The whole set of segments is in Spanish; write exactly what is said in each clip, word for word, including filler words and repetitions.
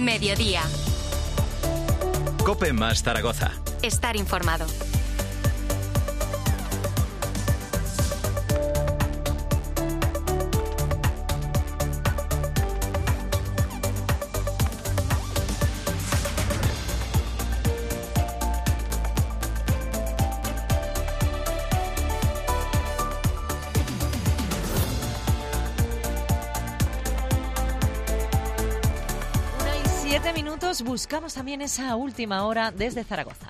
Mediodía. COPE más Zaragoza. Estar informado. Buscamos también esa última hora desde Zaragoza.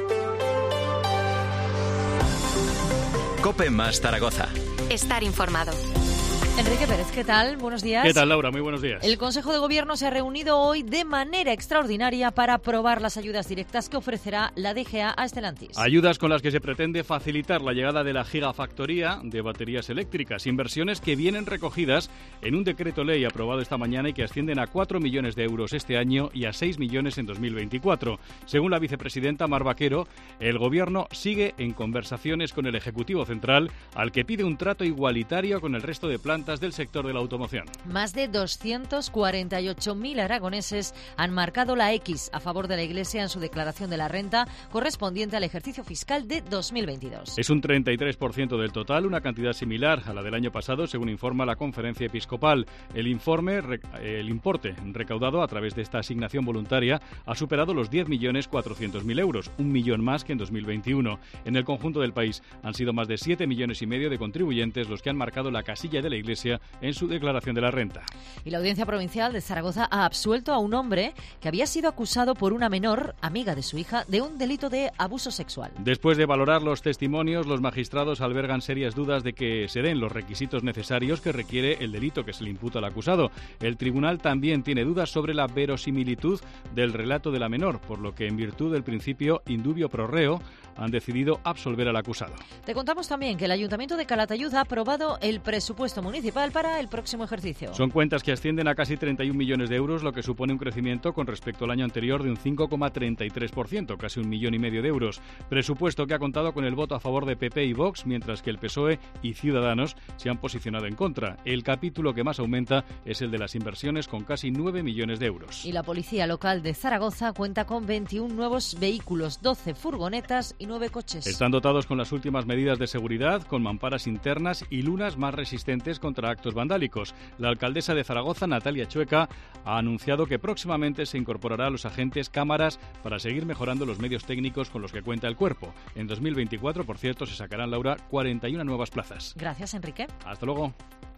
COPE más Zaragoza. Estar informado. Enrique Pérez, ¿qué tal? Buenos días. ¿Qué tal, Laura? Muy buenos días. El Consejo de Gobierno se ha reunido hoy de manera extraordinaria para aprobar las ayudas directas que ofrecerá la D G A a Stellantis. Ayudas con las que se pretende facilitar la llegada de la gigafactoría de baterías eléctricas. Inversiones que vienen recogidas en un decreto ley aprobado esta mañana y que ascienden a cuatro millones de euros este año y a seis millones en dos mil veinticuatro. Según la vicepresidenta Mar Vaquero, el Gobierno sigue en conversaciones con el Ejecutivo Central, al que pide un trato igualitario con el resto de plantas del sector de la automoción. Más de doscientos cuarenta y ocho mil aragoneses han marcado la X a favor de la Iglesia en su declaración de la renta correspondiente al ejercicio fiscal de dos mil veintidós. Es un treinta y tres por ciento del total, una cantidad similar a la del año pasado, según informa la Conferencia Episcopal. El informe, el importe recaudado a través de esta asignación voluntaria ha superado los diez millones cuatrocientos mil euros, un millón más que en dos mil veintiuno. En el conjunto del país han sido más de siete millones y medio de contribuyentes los que han marcado la casilla de la Iglesia en su declaración de la renta. Y la Audiencia Provincial de Zaragoza ha absuelto a un hombre que había sido acusado por una menor, amiga de su hija, de un delito de abuso sexual. Después de valorar los testimonios, los magistrados albergan serias dudas de que se den los requisitos necesarios que requiere el delito que se le imputa al acusado. El tribunal también tiene dudas sobre la verosimilitud del relato de la menor, por lo que, en virtud del principio indubio pro reo, han decidido absolver al acusado. Te contamos también que el Ayuntamiento de Calatayud ha aprobado el presupuesto municipal para el próximo ejercicio. Son cuentas que ascienden a casi treinta y un millones de euros, lo que supone un crecimiento con respecto al año anterior de un cinco coma treinta y tres por ciento, casi un millón y medio de euros. Presupuesto que ha contado con el voto a favor de P P y Vox, mientras que el P S O E y Ciudadanos se han posicionado en contra. El capítulo que más aumenta es el de las inversiones, con casi nueve millones de euros. Y la Policía Local de Zaragoza cuenta con veintiún nuevos vehículos, doce furgonetas y nueve coches. Están dotados con las últimas medidas de seguridad, con mamparas internas y lunas más resistentes contra actos vandálicos. La alcaldesa de Zaragoza, Natalia Chueca, ha anunciado que próximamente se incorporará a los agentes cámaras para seguir mejorando los medios técnicos con los que cuenta el cuerpo. En dos mil veinticuatro, por cierto, se sacarán, Laura, cuarenta y una nuevas plazas. Gracias, Enrique. Hasta luego.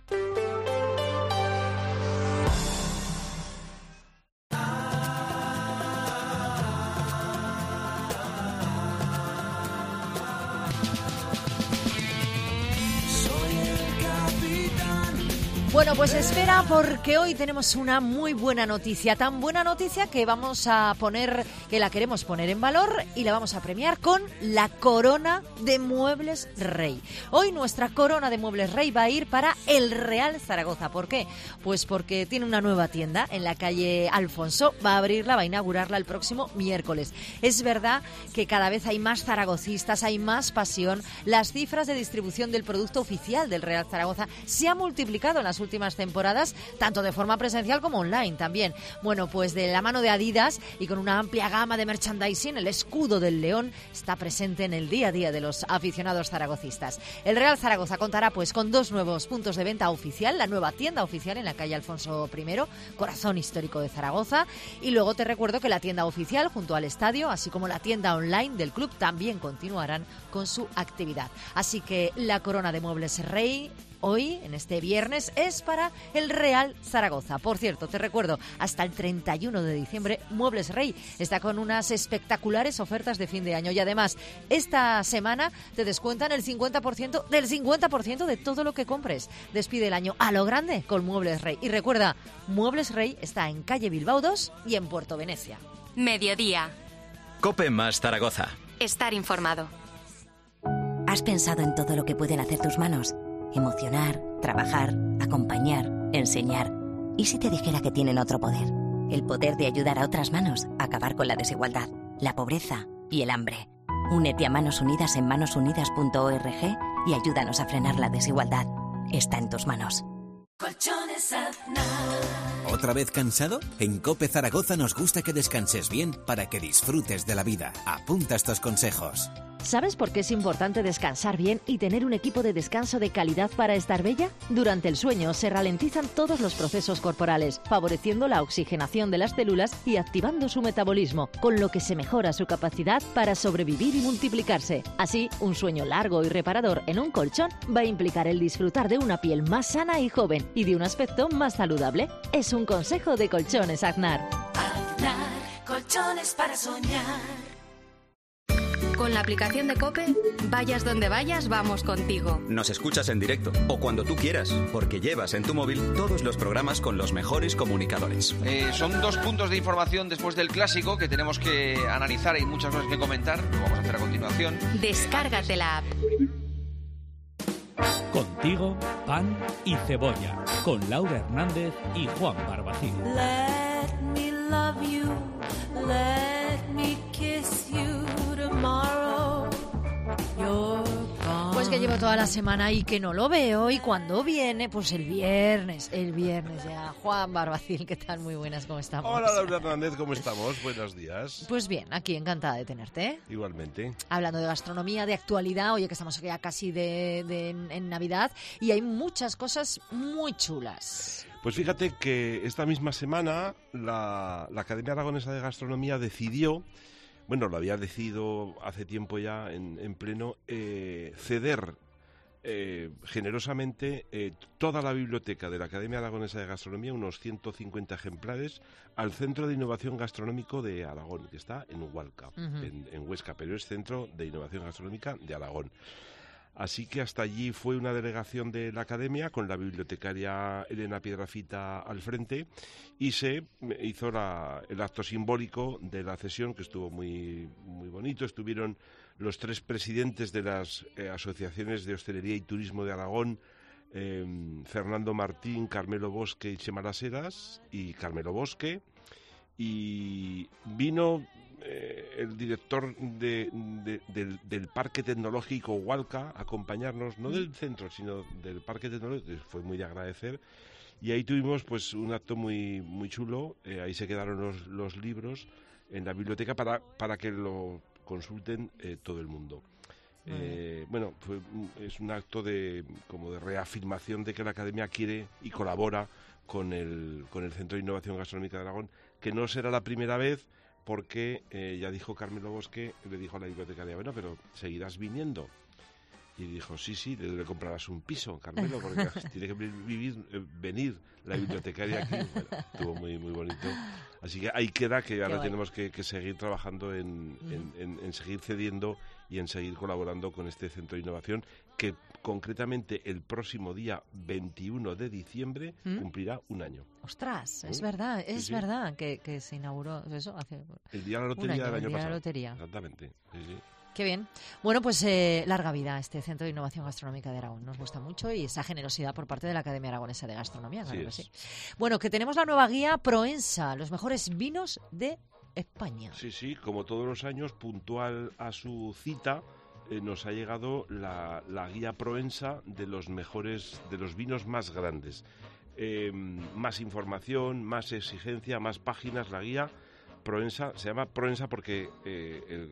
Bueno, pues espera, porque hoy tenemos una muy buena noticia, tan buena noticia que vamos a poner, que la queremos poner en valor y la vamos a premiar con la Corona de Muebles Rey. Hoy nuestra Corona de Muebles Rey va a ir para el Real Zaragoza. ¿Por qué? Pues porque tiene una nueva tienda en la calle Alfonso, va a abrirla, va a inaugurarla el próximo miércoles. Es verdad que cada vez hay más zaragocistas, hay más pasión. Las cifras de distribución del producto oficial del Real Zaragoza se han multiplicado en las últimas temporadas, tanto de forma presencial como online también. Bueno, pues de la mano de Adidas y con una amplia gama de merchandising, el escudo del león está presente en el día a día de los aficionados zaragocistas. El Real Zaragoza contará pues con dos nuevos puntos de venta oficial, la nueva tienda oficial en la calle Alfonso primero, corazón histórico de Zaragoza, y luego te recuerdo que la tienda oficial junto al estadio, así como la tienda online del club, también continuarán con su actividad. Así que la Corona de Muebles Rey hoy, en este viernes, es para el Real Zaragoza. Por cierto, te recuerdo, hasta el treinta y uno de diciembre, Muebles Rey está con unas espectaculares ofertas de fin de año. Y además, esta semana te descuentan el cincuenta por ciento del cincuenta por ciento de todo lo que compres. Despide el año a lo grande con Muebles Rey. Y recuerda, Muebles Rey está en calle Bilbao dos y en Puerto Venecia. Mediodía. COPE más Zaragoza. Estar informado. ¿Has pensado en todo lo que pueden hacer tus manos? Emocionar, trabajar, acompañar, enseñar. ¿Y si te dijera que tienen otro poder? El poder de ayudar a otras manos a acabar con la desigualdad, la pobreza y el hambre. Únete a Manos Unidas en manos unidas punto org y ayúdanos a frenar la desigualdad. Está en tus manos. Colchones Aznar. ¿Otra vez cansado? En COPE Zaragoza nos gusta que descanses bien para que disfrutes de la vida. Apunta estos consejos. ¿Sabes por qué es importante descansar bien y tener un equipo de descanso de calidad para estar bella? Durante el sueño se ralentizan todos los procesos corporales, favoreciendo la oxigenación de las células y activando su metabolismo, con lo que se mejora su capacidad para sobrevivir y multiplicarse. Así, un sueño largo y reparador en un colchón va a implicar el disfrutar de una piel más sana y joven y de un aspecto más saludable. Es un consejo de Colchones Aznar. Aznar, colchones para soñar. Con la aplicación de COPE, vayas donde vayas, vamos contigo. Nos escuchas en directo o cuando tú quieras, porque llevas en tu móvil todos los programas con los mejores comunicadores. Eh, son dos puntos de información después del clásico que tenemos que analizar. Hay muchas cosas que comentar, lo vamos a hacer a continuación. Descárgate la app. Contigo, pan y cebolla, con Laura Hernández y Juan Barbacín. Let me love you, let me kiss you tomorrow. You're gone. Pues que llevo toda la semana y que no lo veo, y cuando viene, pues el viernes, el viernes ya. Juan Barbacín, ¿qué tal? Muy buenas, ¿cómo estamos? Hola, Laura Hernández, ¿cómo estamos? Buenos días. Pues bien, aquí encantada de tenerte, ¿eh? Igualmente. Hablando de gastronomía, de actualidad, oye, que estamos ya casi de, de, en, en Navidad, y hay muchas cosas muy chulas. Pues fíjate que esta misma semana la, la Academia Aragonesa de Gastronomía decidió, bueno, lo había decidido hace tiempo ya en, en pleno, eh, ceder eh, generosamente eh, toda la biblioteca de la Academia Aragonesa de Gastronomía, unos ciento cincuenta ejemplares, al Centro de Innovación Gastronómico de Aragón, que está en Hualca, uh-huh. en, en Huesca, pero es Centro de Innovación Gastronómica de Aragón. Así que hasta allí fue una delegación de la Academia con la bibliotecaria Elena Piedrafita al frente y se hizo la, el acto simbólico de la cesión, que estuvo muy, muy bonito. Estuvieron los tres presidentes de las eh, asociaciones de hostelería y turismo de Aragón, eh, Fernando Martín, Carmelo Bosque y Chema Las Heras, y Carmelo Bosque, y vino Eh, el director de, de, del, del Parque Tecnológico Hualca a acompañarnos, no del centro, sino del Parque Tecnológico, fue muy de agradecer, y ahí tuvimos pues un acto muy muy chulo. Eh, ahí se quedaron los, los libros en la biblioteca para, para que lo consulten eh, todo el mundo. Eh, bueno, fue, es un acto de como de reafirmación de que la Academia quiere y colabora con el, con el Centro de Innovación Gastronómica de Aragón, que no será la primera vez, porque eh, ya dijo Carmelo Bosque, le dijo a la bibliotecaria, bueno, pero seguirás viniendo. Y dijo, sí, sí, le, le comprarás un piso, Carmelo, porque tiene que vivir, eh, venir la bibliotecaria aquí. Bueno, estuvo muy muy bonito. Así que ahí queda que ahora tenemos que, que seguir trabajando en, mm. en, en, en seguir cediendo y en seguir colaborando con este centro de innovación, que concretamente el próximo día veintiuno de diciembre ¿Mm? cumplirá un año. Ostras, es ¿Eh? verdad, es sí, sí. verdad que, que se inauguró eso hace el día de la lotería año, del año el día pasado. De la lotería. Exactamente, sí, sí. Qué bien. Bueno, pues eh, larga vida a este Centro de Innovación Gastronómica de Aragón. Nos gusta mucho, y esa generosidad por parte de la Academia Aragonesa de Gastronomía. Claro que sí. Bueno, que tenemos la nueva guía Proensa, los mejores vinos de España. Sí, sí, como todos los años, puntual a su cita, eh, nos ha llegado la, la guía Proensa de los mejores, de los vinos más grandes. Eh, más información, más exigencia, más páginas, la guía Proensa. Se llama Proensa porque eh, el,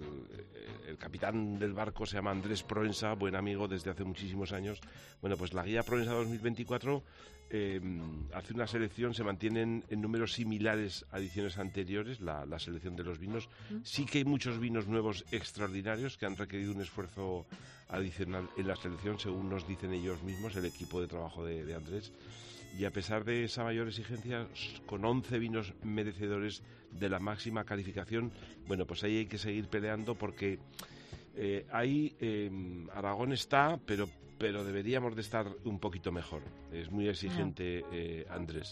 el capitán del barco se llama Andrés Proensa, buen amigo desde hace muchísimos años. Bueno, pues la guía Proensa dos mil veinticuatro eh, hace una selección, se mantienen en números similares a ediciones anteriores, la, la selección de los vinos. Sí que hay muchos vinos nuevos extraordinarios que han requerido un esfuerzo adicional en la selección, según nos dicen ellos mismos, el equipo de trabajo de, de Andrés. Y a pesar de esa mayor exigencia, con once vinos merecedores de la máxima calificación, bueno, pues ahí hay que seguir peleando, porque eh, ahí eh, Aragón está, pero pero deberíamos de estar un poquito mejor. Es muy exigente eh, Andrés.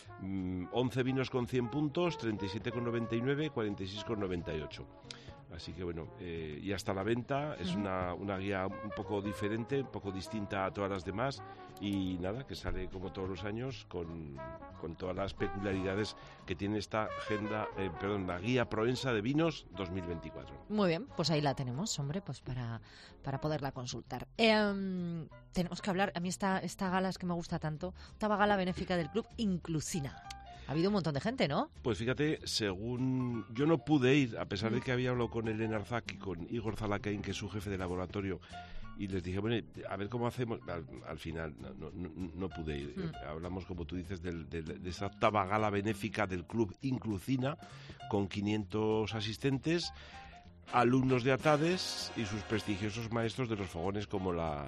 Mm, once vinos con cien puntos, treinta y siete con noventa y nueve, cuarenta y seis con noventa y ocho. Así que bueno, eh, ya está a la venta. Es una, una guía un poco diferente, un poco distinta a todas las demás, y nada, que sale como todos los años con, con todas las peculiaridades que tiene esta agenda, eh, perdón, la guía Proensa de vinos dos mil veinticuatro. Muy bien, pues ahí la tenemos, hombre, pues para, para poderla consultar. Eh, tenemos que hablar, a mí esta, esta gala es que me gusta tanto, octava gala benéfica del Club Inclusina. Ha habido un montón de gente, ¿no? Pues fíjate, según... Yo no pude ir, a pesar de que había hablado con Elena Arzak y con Igor Zalacain, que es su jefe de laboratorio, y les dije, bueno, a ver cómo hacemos. Al, al final no, no, no pude ir. Mm. Hablamos, como tú dices, del, del, de esa octava gala benéfica del Club Inclucina, con quinientos asistentes, alumnos de ATADES y sus prestigiosos maestros de los fogones, como la...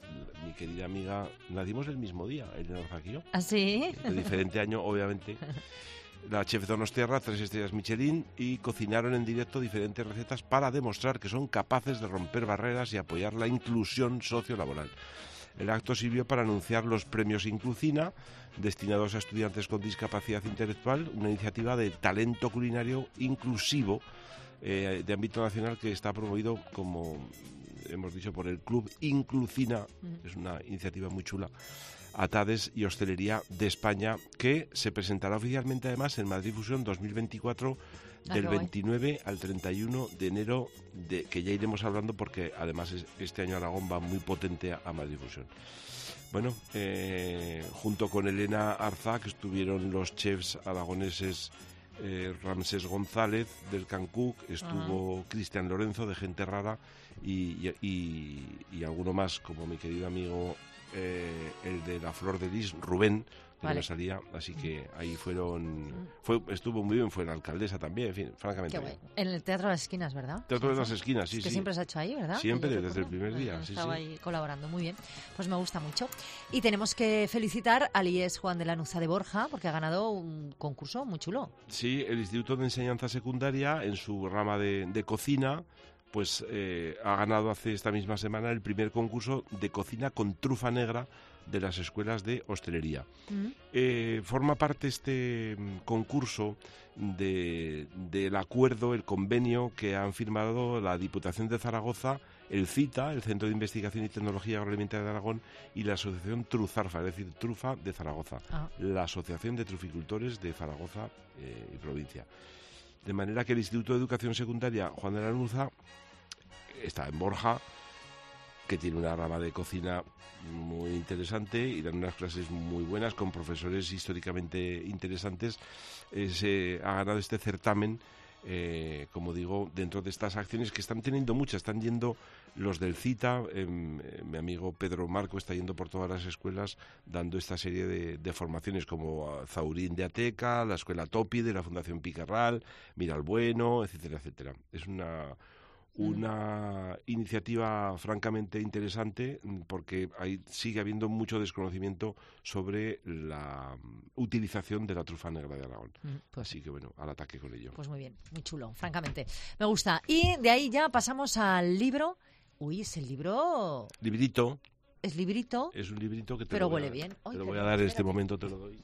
mi querida amiga, nacimos el mismo día, Elena Arzak y yo. ¿Ah, sí? De diferente año, obviamente. La chef Donostiarra, tres estrellas Michelin, y cocinaron en directo diferentes recetas para demostrar que son capaces de romper barreras y apoyar la inclusión sociolaboral. El acto sirvió para anunciar los premios Inclucina, destinados a estudiantes con discapacidad intelectual, una iniciativa de talento culinario inclusivo eh, de ámbito nacional que está promovido, como hemos dicho, por el Club Inclucina. Mm. Es una iniciativa muy chula. ATADES y Hostelería de España, que se presentará oficialmente además en Madrid Fusión dos mil veinticuatro, ah, del veintinueve al treinta y uno de enero, de, que ya iremos hablando porque además es, este año Aragón va muy potente a, a Madrid Fusión. Bueno, eh, junto con Elena Arzak estuvieron los chefs aragoneses eh, Ramsés González del Cancuc, estuvo Cristian Lorenzo de Gente Rara y, y, y, y alguno más, como mi querido amigo Eh, el de la Flor de Lis, Rubén, que vale. no me salía, así que ahí fueron, fue, estuvo muy bien, fue la alcaldesa también, en fin, francamente. Qué bueno. En el Teatro de las Esquinas, ¿verdad? Teatro de las Esquinas, sí, es que sí. siempre se ha hecho ahí, ¿verdad? Siempre, desde el primer día, bueno, sí, estaba sí. ahí colaborando, muy bien. Pues me gusta mucho. Y tenemos que felicitar al I E S Juan de Lanuza de Borja, porque ha ganado un concurso muy chulo. Sí, el Instituto de Enseñanza Secundaria, en su rama de, de cocina, pues eh, ha ganado hace esta misma semana el primer concurso de cocina con trufa negra de las escuelas de hostelería. Mm. Eh, forma parte este concurso de, del acuerdo, el convenio que han firmado la Diputación de Zaragoza, el CITA, el Centro de Investigación y Tecnología Agroalimentaria de Aragón, y la Asociación Truzarfa, es decir, Trufa de Zaragoza, ah. la Asociación de Truficultores de Zaragoza eh, y provincia. De manera que el Instituto de Educación Secundaria Juan de Lanuza está en Borja, que tiene una rama de cocina muy interesante y dan unas clases muy buenas con profesores históricamente interesantes. Eh, se ha ganado este certamen, eh, como digo, dentro de estas acciones que están teniendo muchas. Están yendo los del CITA, eh, mi amigo Pedro Marco está yendo por todas las escuelas dando esta serie de, de formaciones, como Zaurín de Ateca, la Escuela Topi de la Fundación Picarral, Miralbueno, etcétera, etcétera. Es una... una mm. iniciativa francamente interesante, porque ahí sigue habiendo mucho desconocimiento sobre la utilización de la trufa negra de Aragón. Mm, pues, Así que bueno, al ataque con ello. Pues muy bien, muy chulo, francamente. Me gusta. Y de ahí ya pasamos al libro. Uy, es el libro... Librito. Es librito. Es un librito que te pero lo voy huele a, bien. Te lo voy a dar en este momento, te lo doy.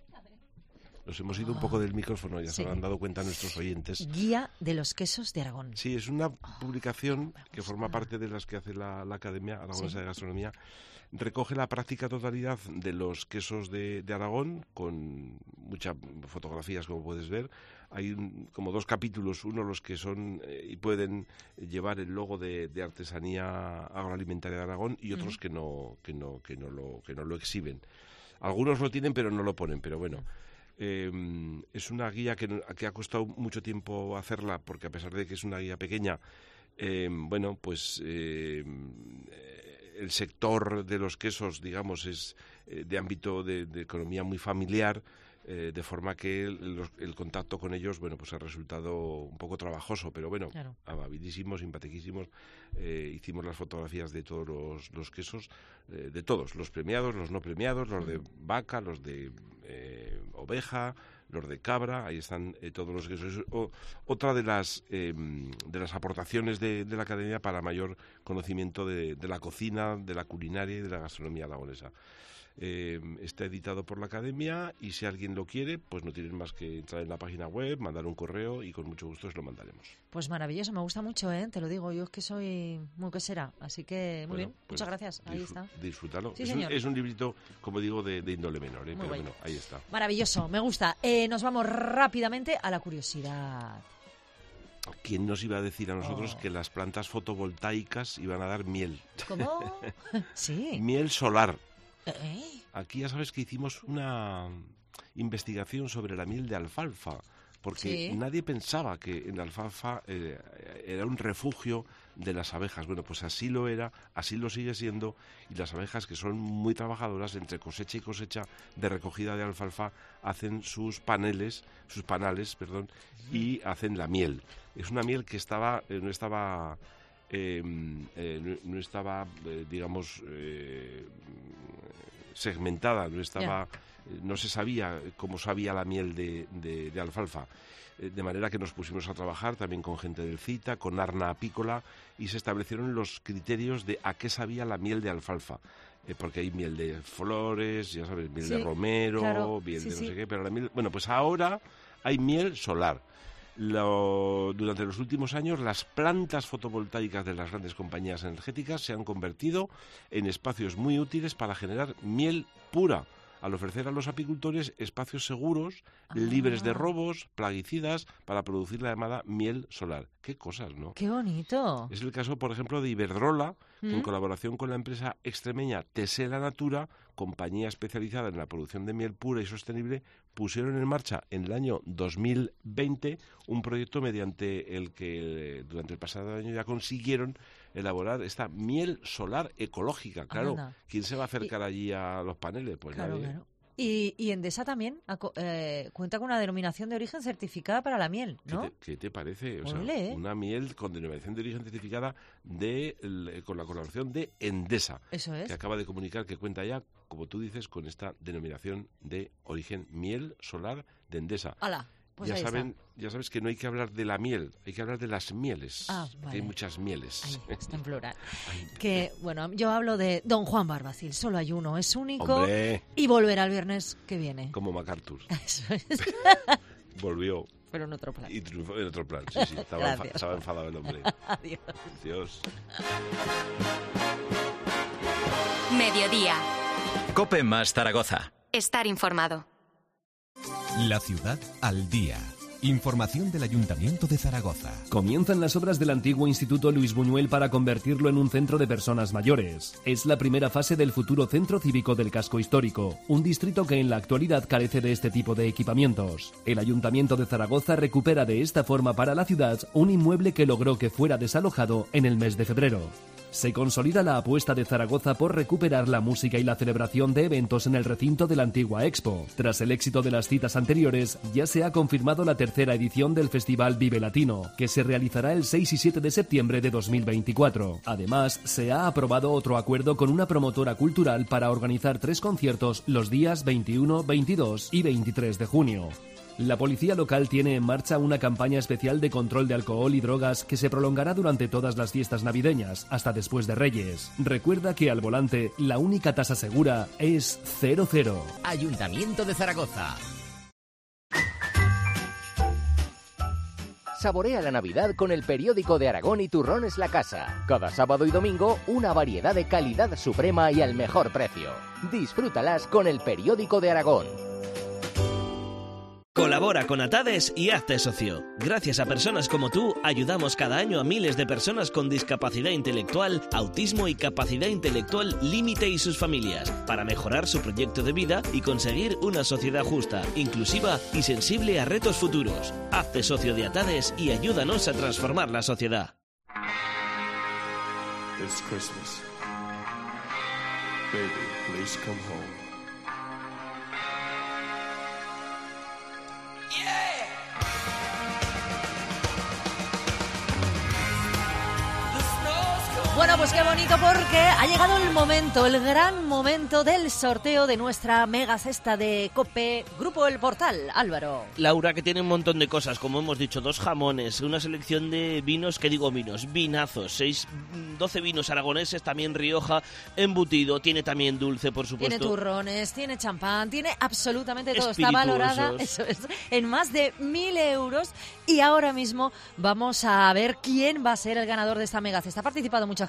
Nos hemos ido un poco del micrófono, ya sí. se lo han dado cuenta nuestros oyentes. Guía de los quesos de Aragón. Sí, es una publicación oh, que forma parte de las que hace la, la Academia Aragonesa sí. de Gastronomía. Recoge la práctica totalidad de los quesos de, de Aragón, con muchas fotografías, como puedes ver. Hay un, como dos capítulos, uno los que son eh, y pueden llevar el logo de, de artesanía agroalimentaria de Aragón, y otros uh-huh. que no que no que no lo que no lo exhiben. Algunos lo tienen pero no lo ponen, pero bueno. Eh, es una guía que, que ha costado mucho tiempo hacerla, porque a pesar de que es una guía pequeña, eh, bueno, pues eh, el sector de los quesos, digamos, es eh, de ámbito de, de economía muy familiar, eh, de forma que el, el contacto con ellos, bueno, pues ha resultado un poco trabajoso, pero bueno, claro. amabilísimos, simpaticísimos. Eh, hicimos las fotografías de todos los, los quesos, eh, de todos, los premiados, los no premiados, los de vaca, los de eh, oveja, los de cabra, ahí están eh, todos los quesos. O, otra de las eh, de las aportaciones de, de la Academia para mayor conocimiento de, de la cocina, de la culinaria y de la gastronomía aragonesa. Eh, está editado por la Academia, y si alguien lo quiere, pues no tienen más que entrar en la página web, mandar un correo, y con mucho gusto os lo mandaremos. Pues maravilloso, me gusta mucho, ¿eh? Te lo digo, yo es que soy muy quesera, así que muy bueno, bien, pues muchas gracias, ahí está. Disfrútalo. Sí, es, un, es un librito, como digo, de, de índole menor, ¿eh? Pero bueno. bueno, ahí está. Maravilloso, me gusta. Eh, nos vamos rápidamente a la curiosidad. ¿Quién nos iba a decir a nosotros oh. que las plantas fotovoltaicas iban a dar miel? ¿Cómo? Sí. Miel solar. ¿Eh? Aquí ya sabes que hicimos una investigación sobre la miel de alfalfa, porque Sí. nadie pensaba que en la alfalfa eh, era un refugio de las abejas. Bueno, pues así lo era, así lo sigue siendo, y las abejas, que son muy trabajadoras, entre cosecha y cosecha de recogida de alfalfa, hacen sus paneles, sus panales, perdón, y hacen la miel. Es una miel que estaba, eh, no estaba... Eh, eh, no, no estaba, eh, digamos, eh, segmentada, no estaba, eh, no se sabía cómo sabía la miel de, de, de alfalfa. Eh, de manera que nos pusimos a trabajar también con gente del CITA, con Arna Apícola, y se establecieron los criterios de a qué sabía la miel de alfalfa. Eh, porque hay miel de flores, ya sabes, miel Sí, de romero, claro, miel sí, de no sí. sé qué, pero la miel... Bueno, pues ahora hay miel solar. Lo- durante los últimos años, las plantas fotovoltaicas de las grandes compañías energéticas se han convertido en espacios muy útiles para generar miel pura, al ofrecer a los apicultores espacios seguros, libres de robos, plaguicidas, para producir la llamada miel solar. Qué cosas, ¿no? ¡Qué bonito! Es el caso, por ejemplo, de Iberdrola, que en ¿Mm? colaboración con la empresa extremeña Tesela Natura, compañía especializada en la producción de miel pura y sostenible, pusieron en marcha en el año dos mil veinte un proyecto mediante el que eh, durante el pasado año ya consiguieron elaborar esta miel solar ecológica. Claro, Anda. ¿quién se va a acercar allí a los paneles? Pues Claro, nadie. claro. Y, y Endesa también aco- eh, cuenta con una denominación de origen certificada para la miel, ¿Qué ¿no? te, qué te parece? O sea, Ole, ¿eh? una miel con denominación de origen certificada de, el- con la colaboración de Endesa, Eso es. que acaba de comunicar que cuenta ya, como tú dices, con esta denominación de origen miel solar de Endesa. ¡Hala! Pues ya ahí saben, está. ya sabes que no hay que hablar de la miel, hay que hablar de las mieles. Ah, que vale. hay muchas mieles. Ahí, está en plural. Ay, Que, bueno, yo hablo de Don Juan Barbacil, solo hay uno, es único Hombre, y volverá el viernes que viene. como MacArthur. Eso es. Volvió Pero en otro plan. y triunfó en otro plan. Sí, sí, estaba, enfa- Gracias. estaba enfadado el hombre. Adiós. Dios. Mediodía. Cope más Zaragoza. Estar informado. La ciudad al día. Información del Ayuntamiento de Zaragoza. Comienzan las obras del antiguo Instituto Luis Buñuel para convertirlo en un centro de personas mayores. Es la primera fase del futuro centro cívico del casco histórico, un distrito que en la actualidad carece de este tipo de equipamientos. El Ayuntamiento de Zaragoza recupera de esta forma para la ciudad un inmueble que logró que fuera desalojado en el mes de febrero. Se consolida la apuesta de Zaragoza por recuperar la música y la celebración de eventos en el recinto de la antigua Expo. Tras el éxito de las citas anteriores, ya se ha confirmado la tercera edición del Festival Vive Latino, que se realizará el seis y siete de septiembre de dos mil veinticuatro. Además, se ha aprobado otro acuerdo con una promotora cultural para organizar tres conciertos los días veintiuno, veintidós y veintitrés de junio. La policía local tiene en marcha una campaña especial de control de alcohol y drogas que se prolongará durante todas las fiestas navideñas, hasta después de Reyes. Recuerda que al volante la única tasa segura es cero cero. Ayuntamiento de Zaragoza. Saborea la Navidad con el periódico de Aragón y Turrones La Casa. Cada sábado y domingo, una variedad de calidad suprema y al mejor precio. Disfrútalas con el periódico de Aragón. Colabora con Atades y hazte socio. Gracias a personas como tú, ayudamos cada año a miles de personas con discapacidad intelectual, autismo y capacidad intelectual límite y sus familias, para mejorar su proyecto de vida y conseguir una sociedad justa, inclusiva y sensible a retos futuros. Hazte socio de Atades y ayúdanos a transformar la sociedad. It's Christmas. Baby, please come home. Bueno, pues qué bonito porque ha llegado el momento, el gran momento del sorteo de nuestra mega cesta de COPE Grupo El Portal. Álvaro. Laura, que tiene un montón de cosas, como hemos dicho, dos jamones, una selección de vinos, que digo vinos, vinazos, seis, doce vinos aragoneses, también Rioja, embutido, tiene también dulce, por supuesto. Tiene turrones, tiene champán, tiene absolutamente todo. Está Espirituosos. valorada, eso es, en más de mil euros. Y ahora mismo vamos a ver quién va a ser el ganador de esta mega cesta. Ha participado mucha gente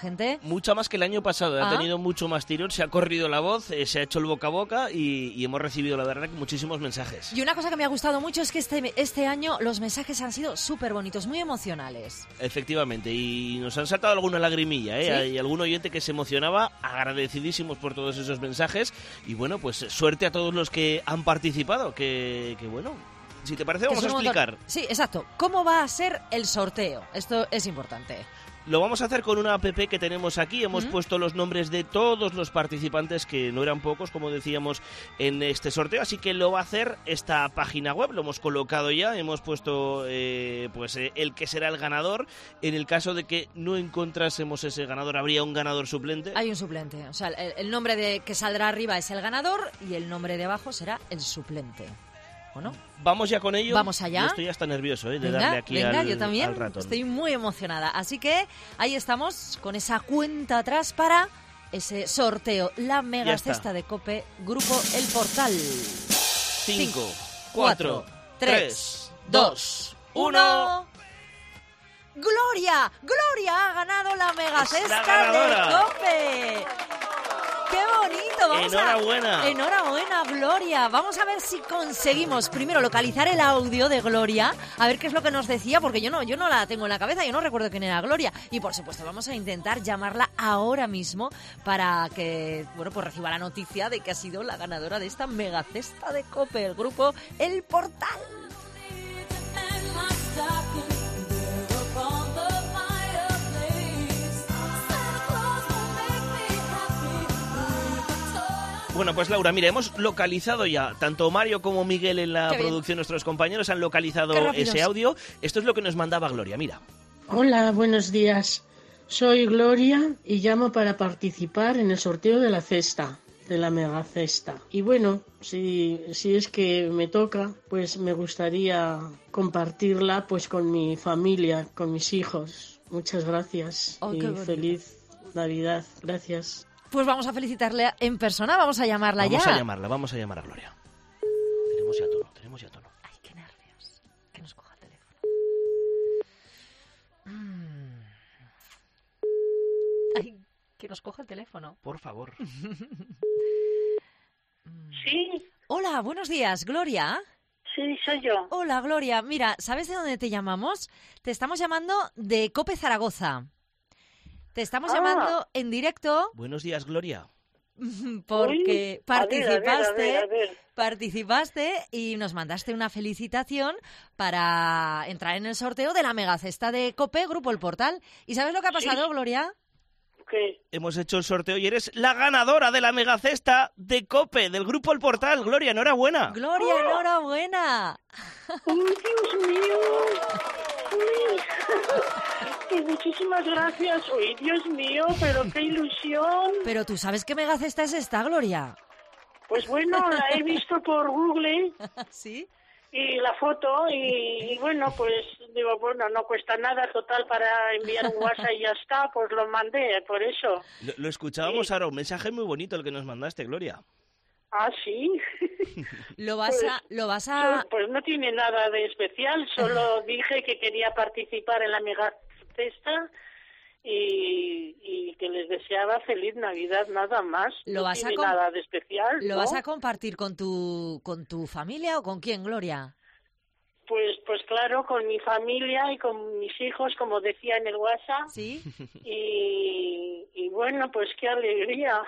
gente? Mucha más que el año pasado, Ah. ha tenido mucho más tirón, se ha corrido la voz, eh, se ha hecho el boca a boca y, y hemos recibido, la verdad, muchísimos mensajes. Y una cosa que me ha gustado mucho es que este, este año los mensajes han sido súper bonitos, muy emocionales. Efectivamente, y nos han saltado alguna lagrimilla, ¿eh? ¿Sí? Hay algún oyente que se emocionaba, agradecidísimos por todos esos mensajes, y bueno, pues suerte a todos los que han participado, que, que bueno, si te parece Que vamos a son un montón. explicar. Sí, exacto. ¿Cómo va a ser el sorteo? Esto es importante. Lo vamos a hacer con una app que tenemos aquí. Hemos ¿Mm? puesto los nombres de todos los participantes, que no eran pocos, como decíamos, en este sorteo. Así que lo va a hacer esta página web. Lo hemos colocado ya. Hemos puesto eh, pues eh, el que será el ganador. En el caso de que no encontrásemos ese ganador, habría un ganador suplente. Hay un suplente. O sea, el, el nombre de que saldrá arriba es el ganador y el nombre de abajo será el suplente. ¿O no? Vamos ya con ello. Vamos allá. Yo estoy hasta nervioso eh, de Venga, darle aquí venga, al, yo también al ratón. estoy muy emocionada. Así que ahí estamos con esa cuenta atrás para ese sorteo. La mega está. cesta de COPE, Grupo El Portal. Cinco, cuatro, tres, dos, uno. ¡Gloria! ¡Gloria ha ganado la mega Es la cesta de ganadora. COPE! ¡Qué bonito! Vamos a- Enhorabuena. Enhorabuena, Gloria. Vamos a ver si conseguimos primero localizar el audio de Gloria, a ver qué es lo que nos decía, porque yo no, yo no la tengo en la cabeza, yo no recuerdo quién era Gloria. Y por supuesto vamos a intentar llamarla ahora mismo para que, bueno, pues reciba la noticia de que ha sido la ganadora de esta mega cesta de COPE, el grupo El Portal. Bueno, pues Laura, mira, hemos localizado ya, tanto Mario como Miguel en la Qué bien. producción, nuestros compañeros han localizado Qué rápidos. ese audio. Esto es lo que nos mandaba Gloria, mira. Hola, buenos días. Soy Gloria y llamo para participar en el sorteo de la cesta, de la mega cesta. Y bueno, si, si es que me toca, pues me gustaría compartirla pues con mi familia, con mis hijos. Muchas gracias Oh, y qué bonito. feliz Navidad. Gracias. Pues vamos a felicitarle en persona, vamos a llamarla Vamos ya. a llamarla, vamos a llamar a Gloria. Tenemos ya tono, tenemos ya tono. Ay, qué nervios. Que nos coja el teléfono. Mm. Ay, que nos coja el teléfono. Por favor. Sí. Hola, buenos días, Gloria. Sí, soy yo. Hola, Gloria. Mira, ¿sabes de dónde te llamamos? Te estamos llamando de COPE Zaragoza. Te estamos Ah. llamando en directo Buenos días, Gloria. porque Uy, a ver, a ver, a participaste, ver, a ver. participaste y nos mandaste una felicitación para entrar en el sorteo de la megacesta de COPE, Grupo El Portal. ¿Y sabes lo que ha pasado, Sí. Gloria? ¿Qué? Hemos hecho el sorteo y eres la ganadora de la megacesta de COPE, del Grupo El Portal. Gloria, enhorabuena. Gloria, ¡Oh! enhorabuena. ¡Uy, Dios mío! ¡Uy! Y muchísimas gracias. ¡Uy, Dios mío! ¡Pero qué ilusión! Pero tú sabes qué megacesta es esta, Gloria. Pues bueno, la he visto por Google. ¿Sí? Y la foto, y, y bueno, pues digo, bueno, no cuesta nada, total, para enviar un WhatsApp y ya está, pues lo mandé, por eso. Lo, lo escuchábamos ahora, un mensaje muy bonito el que nos mandaste, Gloria. Ah, sí. Lo vas Pues- a, lo vas a. Pues no tiene nada de especial, solo dije que quería participar en la mega cesta y, y que les deseaba feliz Navidad, nada más. Lo no vas a tiene com- nada de especial, ¿Lo ¿no? vas a compartir con tu, con tu familia o con quién, Gloria? Pues, pues claro, con mi familia y con mis hijos, como decía en el WhatsApp. Sí. Y, y bueno, pues qué alegría.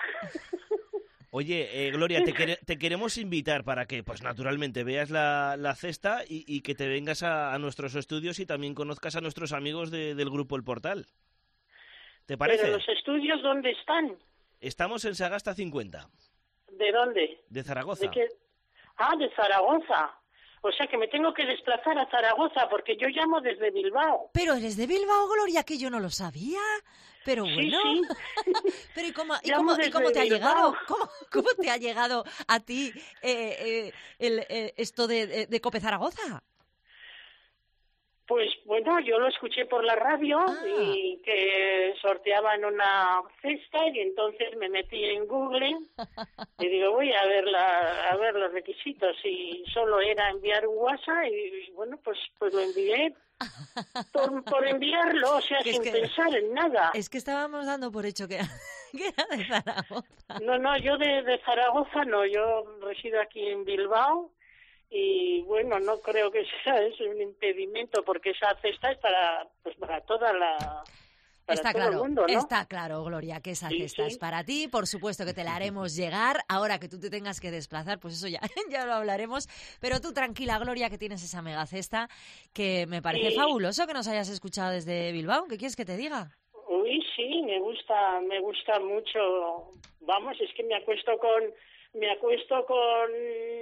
Oye, eh, Gloria, te, quere- te queremos invitar para que, pues naturalmente, veas la, la cesta y, y que te vengas a, a nuestros estudios y también conozcas a nuestros amigos de- del Grupo El Portal. ¿Te parece? Pero los estudios, ¿dónde están? Estamos en Sagasta cincuenta, ¿De dónde? de Zaragoza. ¿De qué? Ah, de Zaragoza. O sea que me tengo que desplazar a Zaragoza porque yo llamo desde Bilbao. Pero eres de Bilbao, Gloria, que yo no lo sabía. Pero Sí, bueno. sí. Pero ¿y cómo, y Llamo cómo, y cómo desde te ha Bilbao. llegado? ¿Cómo, cómo te ha llegado a ti eh, eh, el, eh, esto de, de, de COPE Zaragoza? Pues bueno, yo lo escuché por la radio Ah. y que sorteaban una cesta y entonces me metí en Google y digo, voy a ver la, a ver los requisitos y solo era enviar un WhatsApp y, y bueno, pues pues lo envié por, por enviarlo, o sea, Que es sin que- pensar en nada. Es que estábamos dando por hecho que era, que era de Zaragoza. No, no, yo de, de Zaragoza no, yo resido aquí en Bilbao. Y bueno, no creo que sea eso un impedimento porque esa cesta es para pues para toda la para Está todo claro, el mundo, ¿no? está claro, Gloria, que esa Sí, cesta sí. es para ti. Por supuesto que te la haremos llegar. Ahora que tú te tengas que desplazar, pues eso ya, ya lo hablaremos. Pero tú tranquila, Gloria, que tienes esa mega cesta, que me parece Sí. fabuloso que nos hayas escuchado desde Bilbao. ¿Qué quieres que te diga? Uy, sí, me gusta, me gusta mucho. Vamos, es que me acuesto con me acuesto con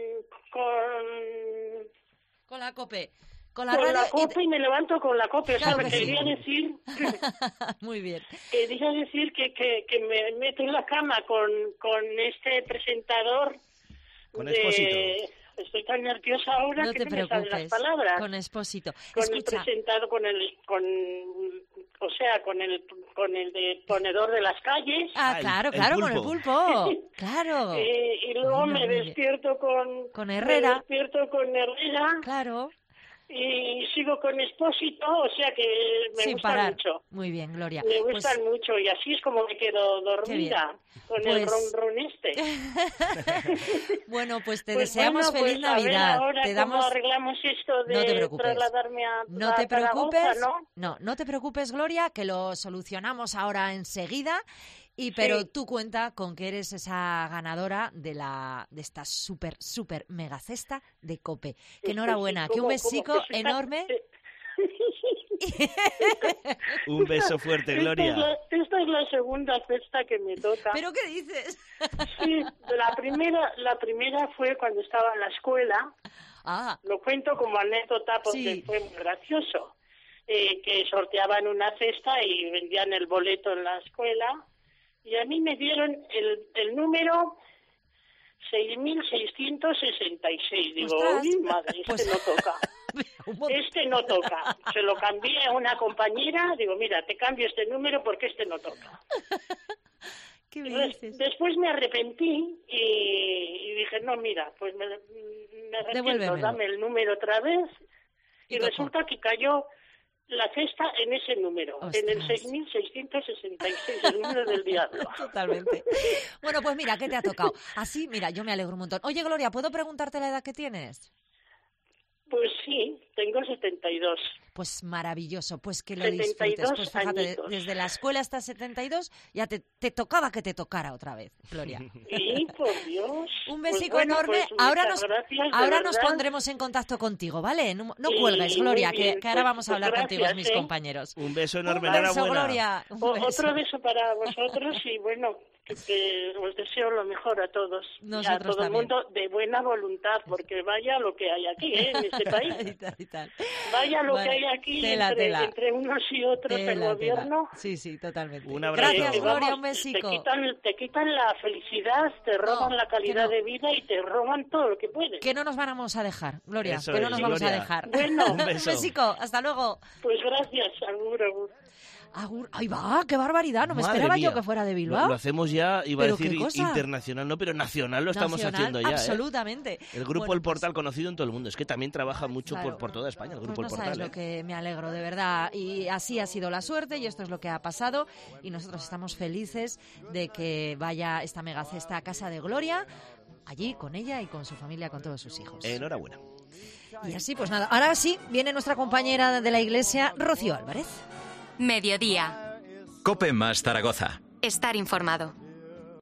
con Con la COPE. Con la con radio la y cope y, me levanto con la cope. O sea, Claro me que sí. quería decir Muy bien. quería decir que, que, que me meto en la cama con, con este presentador Con de... Expósito. Estoy tan nerviosa ahora No que te no me salen las preocupes. palabras. Con Expósito. Con Escucha, el presentador, con el... Con, o sea, con el con el de ponedor de las calles. Ah, claro, claro, con el pulpo. Claro. Eh, y luego Muy me bien, muy bien. despierto con... Con Herrera. Me despierto con Herrera. Claro. Y sigo con Expósito, o sea que me Sin gusta parar. mucho. Muy bien, Gloria. Me Pues- gustan mucho y así es como me quedo dormida con el Pues- ron ron este. Bueno, pues te Pues deseamos bueno, feliz pues a ver Navidad. ahora te cómo damos arreglamos esto de No te preocupes. trasladarme a, No a te Zaragoza, preocupes, ¿no? no, no te preocupes, Gloria, que lo solucionamos ahora enseguida. Y pero Sí. tú cuenta con que eres esa ganadora de la de esta super super mega cesta de COPE. Que enhorabuena, Sí, que un ¿cómo- besico cómo que se enorme. Un beso fuerte, Esta Gloria. es, la, esta es la segunda cesta que me toca. ¿Pero qué dices? Sí, la primera, la primera fue cuando estaba en la escuela. Ah. Lo cuento como anécdota porque Sí. fue muy gracioso. Eh, que sorteaban una cesta y vendían el boleto en la escuela. Y a mí me dieron el, el número seis mil seiscientos sesenta y seis. Digo, Ostras. uy, madre, este Pues- no toca. Este no toca. Se lo cambié a una compañera. Digo, mira, te cambio este número porque este no toca. ¿Qué Y me des- dices? Después me arrepentí y, y dije, no, mira, pues me, me arrepiento, Devuélvemelo. dame el número otra vez. Y Y, tocó. resulta que cayó la cesta en ese número, en el Ostras. seis mil seiscientos sesenta y seis, el número del diablo. Totalmente. Bueno, pues mira, ¿qué te ha tocado? Así, mira, yo me alegro un montón. Oye, Gloria, ¿puedo preguntarte la edad que tienes? Pues sí, tengo setenta y dos. Pues maravilloso, pues que lo setenta y disfrutes. dos Pues fíjate, de- añitos. desde la escuela hasta setenta y dos ya te, te tocaba que te tocara otra vez, Gloria. Y por Dios. Un Pues besico bueno, enorme. pues ahora muchas nos, gracias, de ahora nos verdad. pondremos en contacto contigo, ¿vale? No, no Y cuelgues, muy Gloria, que, bien, que ahora pues- vamos a pues hablar contigo, gracias, mis ¿eh? compañeros. Un beso enorme, Un beso, enhorabuena. Gloria. Un O- beso. Otro beso para vosotros y bueno, que, que os deseo lo mejor a todos. y a Nosotros todo el también. mundo de buena voluntad, porque vaya lo que hay aquí, ¿eh? En este país. Y tal, y tal. Vaya lo Vale, que hay aquí tela, entre, tela. entre unos y otros, Tela, el tela. gobierno. Sí, sí, totalmente. Un abrazo. Gracias, Que, Gloria, vamos, un Te besico. quitan, te quitan la felicidad, te roban No, la calidad que no. de vida y te roban todo lo que pueden. Que no nos vamos a dejar, Gloria, Eso que no es, nos vamos a Gloria. dejar. Bueno, Un beso. besico, hasta luego. Pues gracias, agur, agur. Agur. Ahí va, qué barbaridad, no me Madre esperaba mía. yo que fuera de Lo, Bilbao. lo hacemos ya, iba a Pero decir qué cosa. internacional, no, pero nacional lo estamos Nacional, haciendo ya. ¿eh? absolutamente. El grupo Bueno, El Portal, conocido en todo el mundo. Es que también trabaja mucho Claro. por, por toda España, el Pues grupo no El sabes Portal. lo ¿eh? que me alegro, de verdad. Y así ha sido la suerte y esto es lo que ha pasado. Y nosotros estamos felices de que vaya esta megacesta a casa de Gloria, allí con ella y con su familia, con todos sus hijos. Enhorabuena. Y así, pues nada. Ahora sí, viene nuestra compañera de la iglesia, Rocío Álvarez. Mediodía. Cope más Zaragoza. Estar informado.